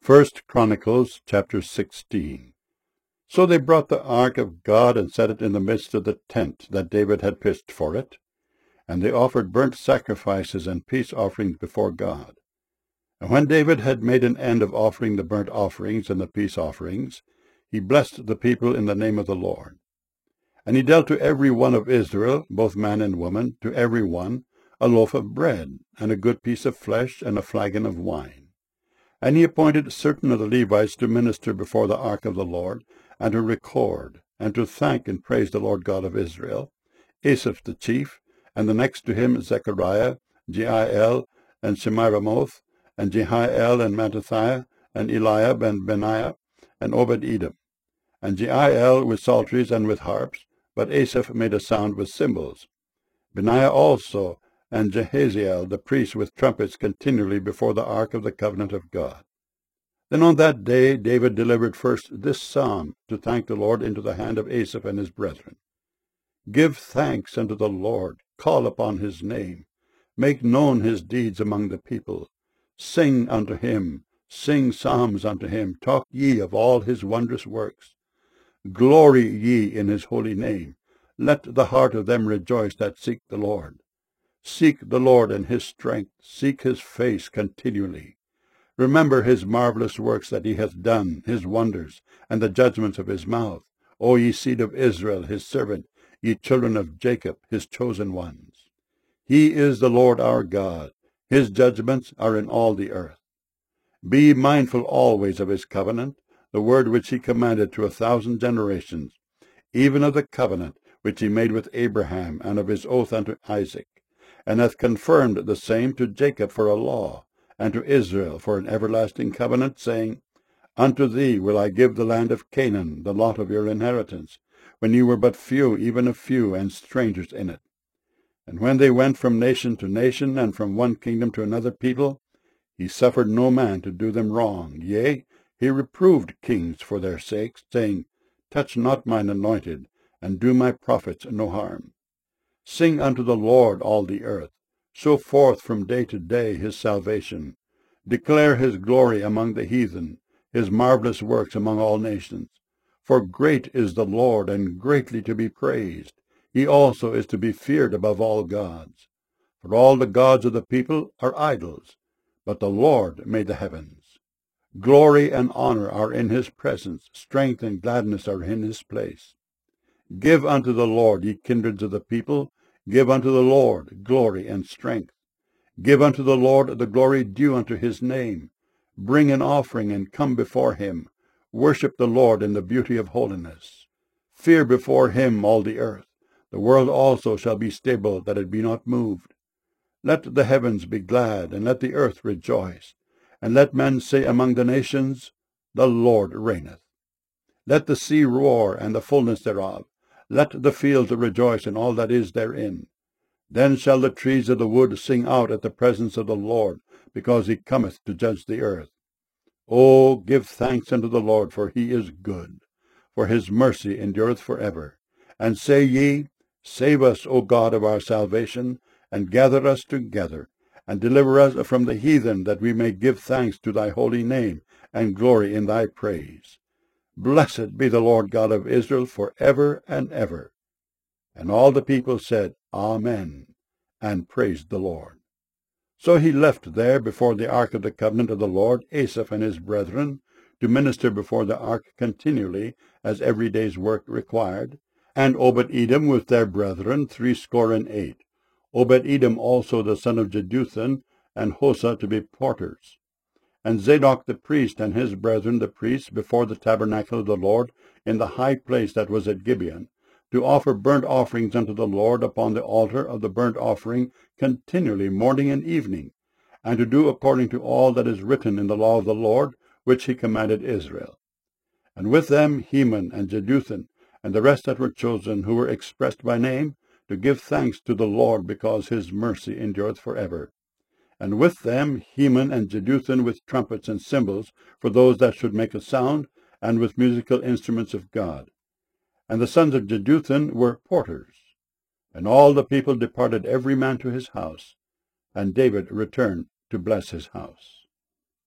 First Chronicles chapter 16. So they brought the ark of God and set it in the midst of the tent that David had pitched for it, and they offered burnt sacrifices and peace offerings before God. And when David had made an end of offering the burnt offerings and the peace offerings, he blessed the people in the name of the Lord. And he dealt to every one of Israel, both man and woman, to every one, a loaf of bread, and a good piece of flesh, and a flagon of wine. And he appointed certain of the Levites to minister before the ark of the Lord, and to record, and to thank and praise the Lord God of Israel, Asaph the chief, and the next to him Zechariah, Jeiel, and Shemiramoth, and Jehiel, and Mattithiah, and Eliab, and Benaiah, and Obed-Edom. And Jeiel with psalteries and with harps, but Asaph made a sound with cymbals. Benaiah also, and Jehaziel the priest with trumpets continually before the ark of the covenant of God. Then on that day David delivered first this psalm to thank the Lord into the hand of Asaph and his brethren. Give thanks unto the Lord, call upon his name, make known his deeds among the people. Sing unto him, sing psalms unto him, talk ye of all his wondrous works. Glory ye in his holy name, let the heart of them rejoice that seek the Lord. Seek the Lord and his strength, seek his face continually. Remember his marvelous works that he hath done, his wonders, and the judgments of his mouth. O ye seed of Israel, his servant, ye children of Jacob, his chosen ones. He is the Lord our God, his judgments are in all the earth. Be mindful always of his covenant, the word which he commanded to 1,000 generations, even of the covenant which he made with Abraham, and of his oath unto Isaac, and hath confirmed the same to Jacob for a law, and to Israel for an everlasting covenant, saying, Unto thee will I give the land of Canaan, the lot of your inheritance, when you were but few, even a few, and strangers in it. And when they went from nation to nation, and from one kingdom to another people, he suffered no man to do them wrong. Yea, he reproved kings for their sakes, saying, Touch not mine anointed, and do my prophets no harm. Sing unto the Lord all the earth. Show forth from day to day his salvation. Declare his glory among the heathen, his marvelous works among all nations. For great is the Lord, and greatly to be praised. He also is to be feared above all gods. For all the gods of the people are idols, but the Lord made the heavens. Glory and honor are in his presence. Strength and gladness are in his place. Give unto the Lord, ye kindreds of the people, give unto the Lord glory and strength. Give unto the Lord the glory due unto his name. Bring an offering and come before him. Worship the Lord in the beauty of holiness. Fear before him all the earth. The world also shall be stable, that it be not moved. Let the heavens be glad, and let the earth rejoice. And let men say among the nations, The Lord reigneth. Let the sea roar, and the fullness thereof. Let the fields rejoice, and all that is therein. Then shall the trees of the wood sing out at the presence of the Lord, because he cometh to judge the earth. O give thanks unto the Lord, for he is good, for his mercy endureth for ever. And say ye, Save us, O God of our salvation, and gather us together, and deliver us from the heathen, that we may give thanks to thy holy name, and glory in thy praise. Blessed be the Lord God of Israel for ever and ever. And all the people said, Amen, and praised the Lord. So he left there before the ark of the covenant of the Lord Asaph and his brethren, to minister before the ark continually, as every day's work required, and Obed-Edom with their brethren 68. Obed-Edom also the son of Jeduthun, and Hosah to be porters. And Zadok the priest and his brethren the priests before the tabernacle of the Lord in the high place that was at Gibeon, to offer burnt offerings unto the Lord upon the altar of the burnt offering continually morning and evening, and to do according to all that is written in the law of the Lord, which he commanded Israel. And with them Heman and Jeduthun, and the rest that were chosen, who were expressed by name, to give thanks to the Lord, because his mercy endureth for ever. And with them Heman and Jeduthun with trumpets and cymbals, for those that should make a sound, and with musical instruments of God. And the sons of Jeduthun were porters. And all the people departed every man to his house, and David returned to bless his house.